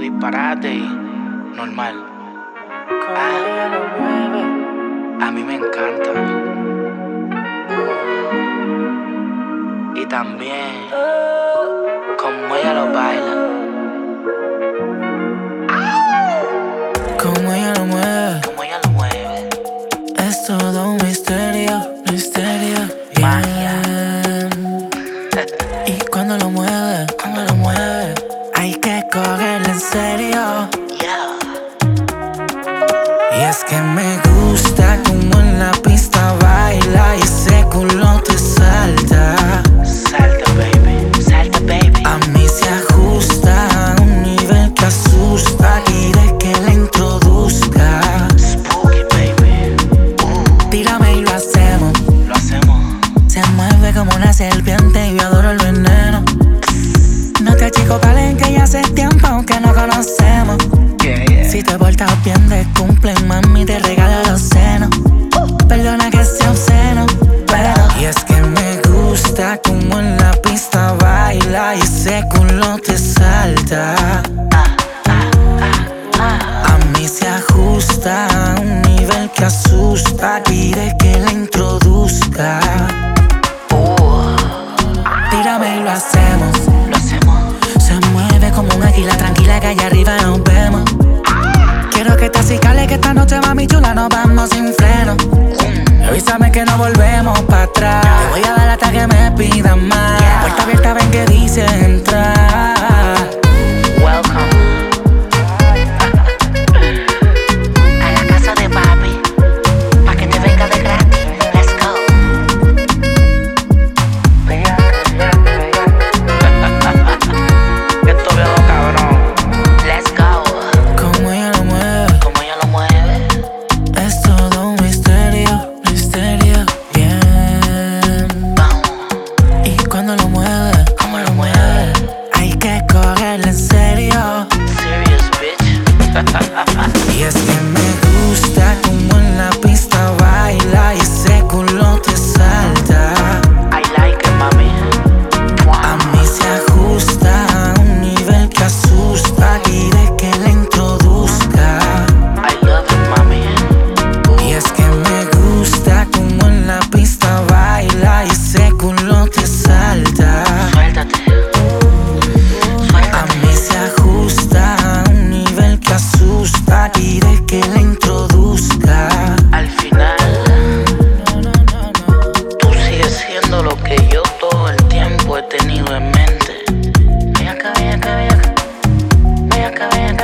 disparate y normal. A mí me encanta. Y también como ella lo baila. Como ella lo mueve, Como ella lo mueve. es todo un misterio, misterio. Magia. Y cuando lo mueve, hay que cogerlo en serio. Yeah. Y es que me gusta como en la pista baila y ese culo te salta. Salta, baby. Salta, baby. A mí se ajusta a un nivel que asusta. Quiere que la introduzca. Spooky, baby. Tírame y lo hacemos. Lo hacemos. Se mueve como una serpiente y yo adoro el veneno. No te achico palenque y hace tiempo aunque no conocemos. Yeah. Si te portas bien te cumplen, mami, te regalo los senos. Perdona que sea obsceno, pero y es que me gusta como en la pista baila y ese culo te salta. A mí se ajusta a un nivel que asusta. Quiere que la introduzca. Tírame y lo hacemos. Lo hacemos. Se mueve como un águila tranquila que allá arriba nos vemos. Quiero que te acicales que esta noche, mami chula, nos vamos sin freno. Avísame que no volvemos para atrás. Te voy a dar hasta que me pidan más. Puerta abierta, ven que dice entrar. Welcome. A la casa de papi. Pa' que te venga de gratis. Let's go. Esto veo cabrón. Let's go. Como ella lo mueve, Como ella lo mueve. es todo un misterio, misterio. Bien. Vamos. Y cuando lo mueve, Como lo mueve. hay que cogerlo en serio. Serious, bitch. Y es que me gusta como en la pista baila y ese culo te salta. I like it, mami. A mí se ajusta a un nivel que asusta. Quiere que la introduzca. I love it, mami. Y es que me gusta como en la pista baila y ese culo te salta. Suéltate. A Suéltate. mí se ajusta a un nivel que asusta. Quiere que la introduzca. Al final, tú sigues siendo lo que yo todo el tiempo he tenido en mente. Ven acá, ven acá, ven acá. Ven acá, ven acá.